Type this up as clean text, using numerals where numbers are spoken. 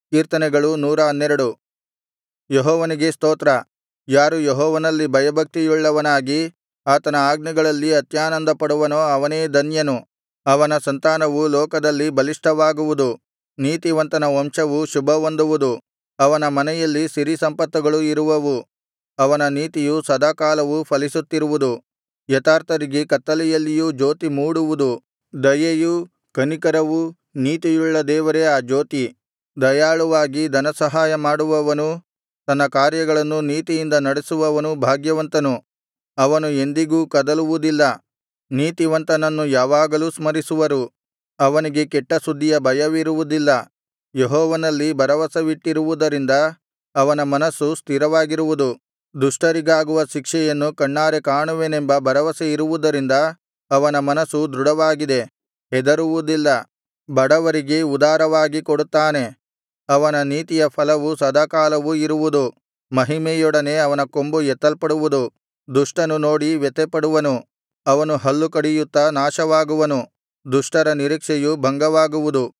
ಕೀರ್ತನೆಗಳು 112. ಯೆಹೋವನಿಗೆ ಸ್ತೋತ್ರ. ಯಾರು ಯೆಹೋವನಲ್ಲಿ ಭಯಭಕ್ತಿಯುಳ್ಳವನಾಗಿ ಆತನ ಆಜ್ಞೆಗಳಲ್ಲಿ ಅತ್ಯಾನಂದಪಡುವನೋ ಅವನೇ ಧನ್ಯನು. ಅವನ ಸಂತಾನವು ಲೋಕದಲ್ಲಿ ಬಲಿಷ್ಠವಾಗುವುದು, ನೀತಿವಂತನ ವಂಶವು ಶುಭಹೊಂದುವುದು. ಅವನ ಮನೆಯಲ್ಲಿ ಸಿರಿಸಂಪತ್ತುಗಳು ಇರುವವು, ಅವನ ನೀತಿಯು ಸದಾಕಾಲವೂ ಫಲಿಸುತ್ತಿರುವುದು. ಯಥಾರ್ಥರಿಗೆ ಕತ್ತಲೆಯಲ್ಲಿಯೂ ಜ್ಯೋತಿ ಮೂಡುವುದು. ದಯೆಯೂ ಕನಿಕರವೂ ನೀತಿಯುಳ್ಳ ದೇವರೇ ಆ ಜ್ಯೋತಿ. ದಯಾಳುವಾಗಿ ಧನಸಹಾಯ ಮಾಡುವವನೂ ತನ್ನ ಕಾರ್ಯಗಳನ್ನು ನೀತಿಯಿಂದ ನಡೆಸುವವನೂ ಭಾಗ್ಯವಂತನು. ಅವನು ಎಂದಿಗೂ ಕದಲುವುದಿಲ್ಲ. ನೀತಿವಂತನನ್ನು ಯಾವಾಗಲೂ ಸ್ಮರಿಸುವರು, ಅವನಿಗೆ ಕೆಟ್ಟ ಸುದ್ದಿಯ ಭಯವಿರುವುದಿಲ್ಲ. ಯೆಹೋವನಲ್ಲಿ ಭರವಸವಿಟ್ಟಿರುವುದರಿಂದ ಅವನ ಮನಸ್ಸು ಸ್ಥಿರವಾಗಿರುವುದು. ದುಷ್ಟರಿಗಾಗುವ ಶಿಕ್ಷೆಯನ್ನು ಕಣ್ಣಾರೆ ಕಾಣುವೆನೆಂಬ ಭರವಸೆಯಿರುವುದರಿಂದ ಅವನ ಮನಸ್ಸು ದೃಢವಾಗಿದೆ, ಹೆದರುವುದಿಲ್ಲ. ಬಡವರಿಗೆ ಉದಾರವಾಗಿ ಕೊಡುತ್ತಾನೆ, ಅವನ ನೀತಿಯ ಫಲವು ಸದಾಕಾಲವೂ ಇರುವುದು. ಮಹಿಮೆಯೊಡನೆ ಅವನ ಕೊಂಬು ಎತ್ತಲ್ಪಡುವುದು. ದುಷ್ಟನು ನೋಡಿ ವ್ಯಥೆಪಡುವನು, ಅವನು ಹಲ್ಲು ಕಡಿಯುತ್ತಾ ನಾಶವಾಗುವನು. ದುಷ್ಟರ ನಿರೀಕ್ಷೆಯು ಭಂಗವಾಗುವುದು.